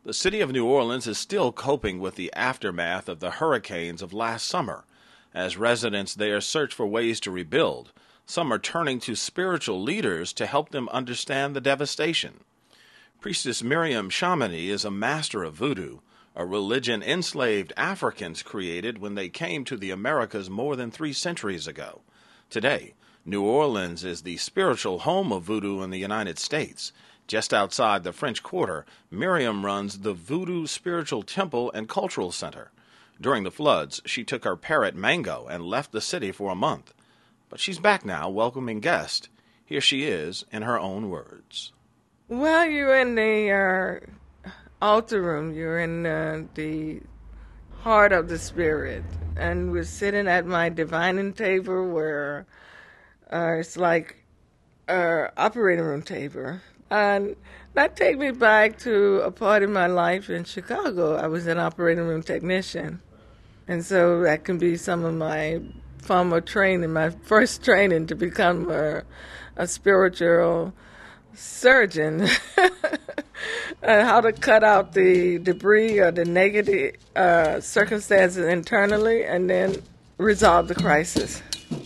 The city of New Orleans is still coping with the aftermath of the hurricanes of last summer. As residents there search for ways to rebuild, some are turning to spiritual leaders to help them understand the devastation. Priestess Miriam Chamonix is a master of voodoo, a religion enslaved Africans created when they came to the Americas more than 3 centuries ago. Today, New Orleans is the spiritual home of voodoo in the United States. Just outside the French Quarter, Miriam runs the Voodoo Spiritual Temple and Cultural Center. During the floods, she took her parrot Mango and left the city for a month. But she's back now, welcoming guests. Here she is in her own words. Well, you're in the altar room. You're in the heart of the spirit. And we're sitting at my divining table where it's like an operating room table. And that takes me back to a part of my life in Chicago. I was an operating room technician. And so that can be some of my former training, my first training to become a spiritual surgeon. And how to cut out the debris or the negative circumstances internally and then resolve the crisis.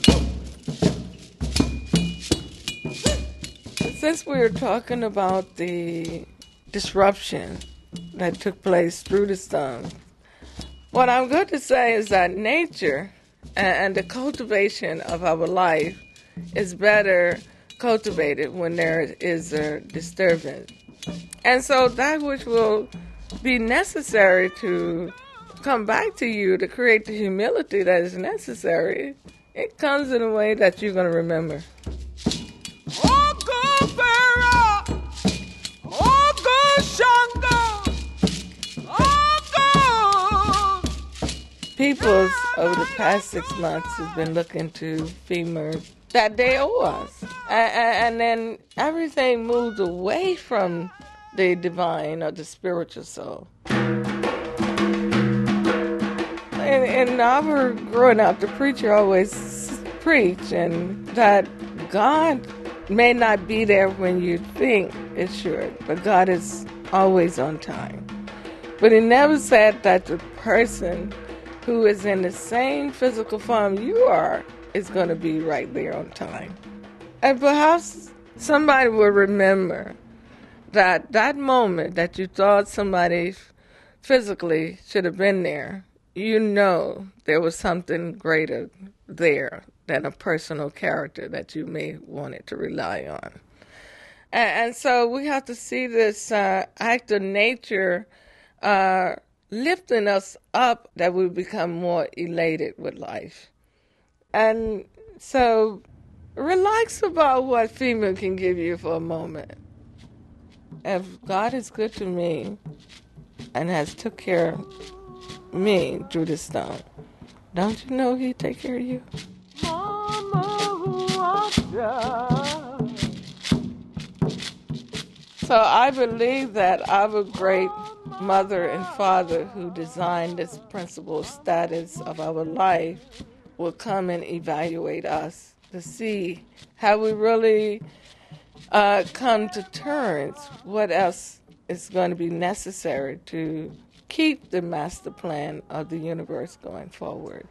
Since we were talking about the disruption that took place through the storm, what I'm going to say is that nature and the cultivation of our life is better cultivated when there is a disturbance. And so that which will be necessary to come back to you to create the humility that is necessary, it comes in a way that you're going to remember. Peoples over the past 6 months have been looking to FEMA that they owe us. And then everything moves away from the divine or the spiritual soul. In our growing up, the preacher always preached and that God may not be there when you think it should, but God is always on time. But he never said that the person who is in the same physical form you are is going to be right there on time. And perhaps somebody will remember that moment that you thought somebody physically should have been there, you know there was something greater there than a personal character that you may wanted to rely on. And so we have to see this act of nature lifting us up, that we become more elated with life. And so relax about what FEMA can give you for a moment. If God is good to me and has took care of me through this storm, don't you know he take care of you? So I believe that our great mother and father who designed this principal status of our life will come and evaluate us to see how we really come to terms, what else is going to be necessary to keep the master plan of the universe going forward.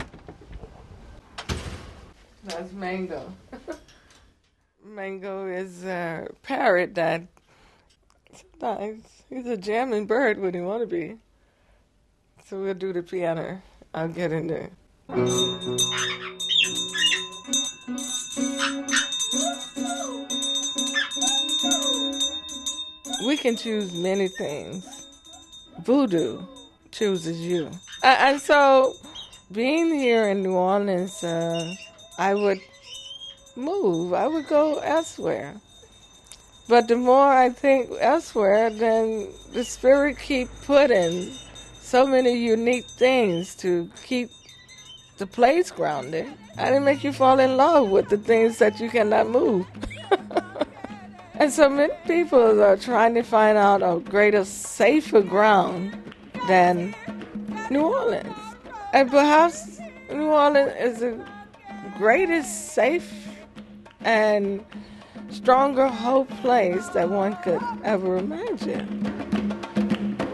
That's Mango. Mango is a parrot that sometimes he's a jamming bird when he want to be. So we'll do the piano. I'll get in there. We can choose many things. Voodoo chooses you. And so being here in New Orleans, I would move. I would go elsewhere. But the more I think elsewhere, then the spirit keep putting so many unique things to keep the place grounded. And it makes you fall in love with the things that you cannot move. And so many people are trying to find out a greater, safer ground than New Orleans. And perhaps New Orleans is the greatest, safe, and stronger hope place that one could ever imagine.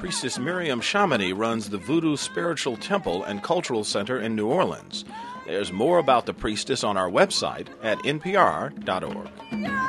Priestess Miriam Chamonix runs the Voodoo Spiritual Temple and Cultural Center in New Orleans. There's more about the priestess on our website at npr.org.